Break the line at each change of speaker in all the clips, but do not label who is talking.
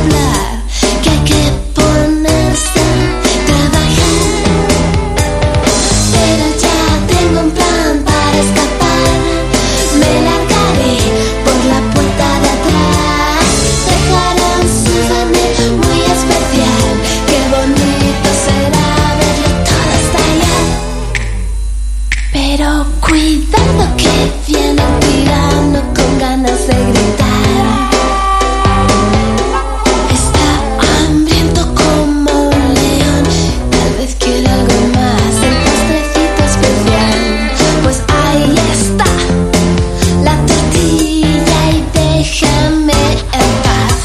hablar, que hay que ponerse a trabajar. Pero ya tengo un plan para escapar. Me largaré por la puerta de atrás. Dejaré un souvenir muy especial. Qué bonito será verlo todo hasta allá. Pero cuidado que viene un tirano con ganas de gritar. Está hambriento como un león. Tal vez quiere algo más, el postrecito especial. Pues ahí está la tortilla y déjame en paz.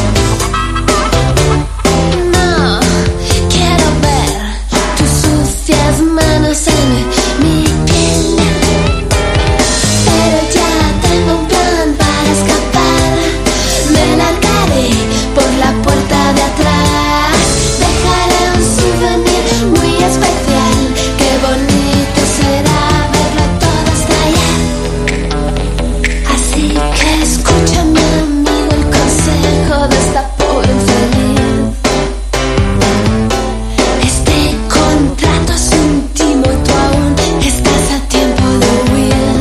No quiero ver tus sucias manos en mi piel. Pero ya tengo un plan para escapar. Me largaré por la puerta de atrás. Dejaré un souvenir muy especial. Qué bonito será verlo todo hasta allá. Así que escucha, mi amigo, el consejo de esta pobre infeliz. Este contrato es íntimo y tú aún estás a tiempo de huir.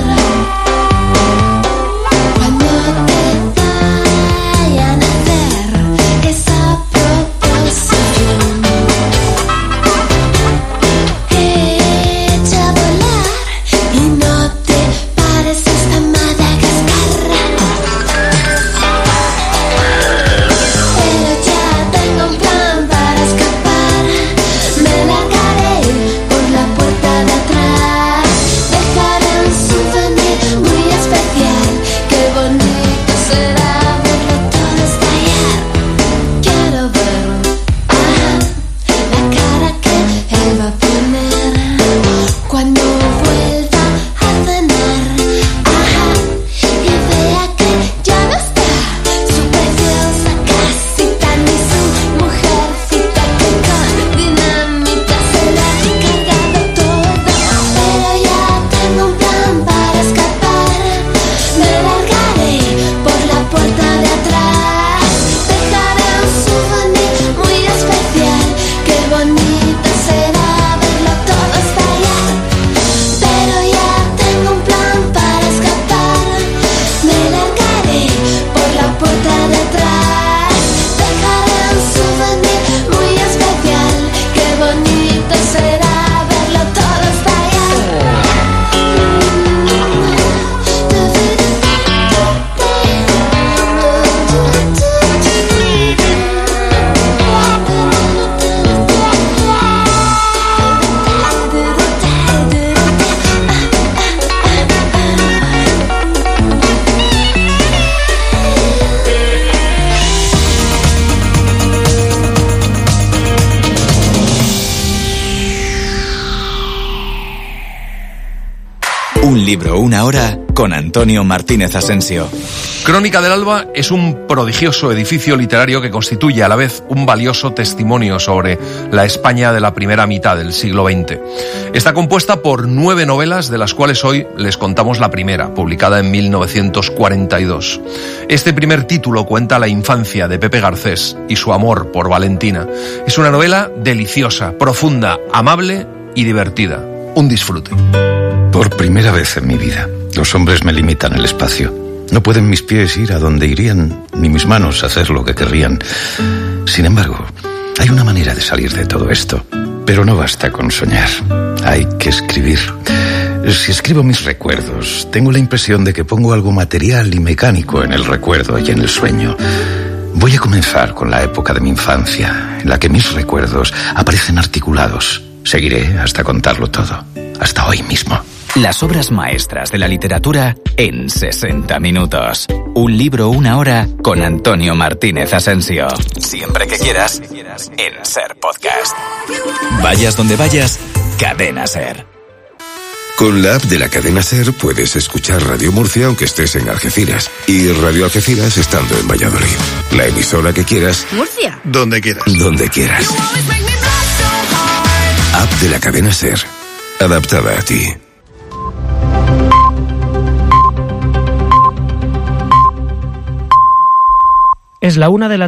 Cuando te vayan a hacer esa proposición, echa a volar y no te pares hasta Madagascar. Pero ya tengo un plan para escapar. Me largaré por la puerta de atrás. Dejaré un souvenir muy especial. Qué bonito será verlo todo hasta allá. Quiero ver la cara que él va a poner cuando vuelva a cenar. Y vea que ya no está su preciosa casita ni su mujercita que con dinamita se la ha cargado todo. Pero ya tengo un plan para escapar. Me largaré por la puerta de atrás. Dejaré un souvenir muy especial. Qué bonito será verlo todo hasta allá. Pero ya tengo un plan para escapar. Me largaré por la puerta de atrás. Dejaré un souvenir muy especial. Qué bonito será verlo todo hasta allá.
Un libro, una hora, con Antonio Martínez Asensio.
Crónica del Alba es un prodigioso edificio literario que constituye a la vez un valioso testimonio sobre la España de la primera mitad del siglo XX. Está compuesta por 9 novelas, de las cuales hoy les contamos la primera, publicada en 1942. Este primer título cuenta la infancia de Pepe Garcés y su amor por Valentina. Es una novela deliciosa, profunda, amable y divertida. Un disfrute.
Por primera vez en mi vida, los hombres me limitan el espacio. No pueden mis pies ir a donde irían, ni mis manos hacer lo que querrían. Sin embargo, hay una manera de salir de todo esto. Pero no basta con soñar. Hay que escribir. Si escribo mis recuerdos, tengo la impresión de que pongo algo material y mecánico en el recuerdo y en el sueño. Voy a comenzar con la época de mi infancia, en la que mis recuerdos aparecen articulados. Seguiré hasta contarlo todo, hasta hoy mismo.
Las obras maestras de la literatura en 60 minutos. Un libro, una hora, con Antonio Martínez Asensio. Siempre que quieras, en SER Podcast. Vayas donde vayas, Cadena SER.
Con la app de la cadena SER puedes escuchar Radio Murcia aunque estés en Algeciras y Radio Algeciras estando en Valladolid. La emisora que quieras.
Murcia.
Donde quieras. Donde quieras. App de la cadena SER. Adaptada a ti.
Es la 1 de la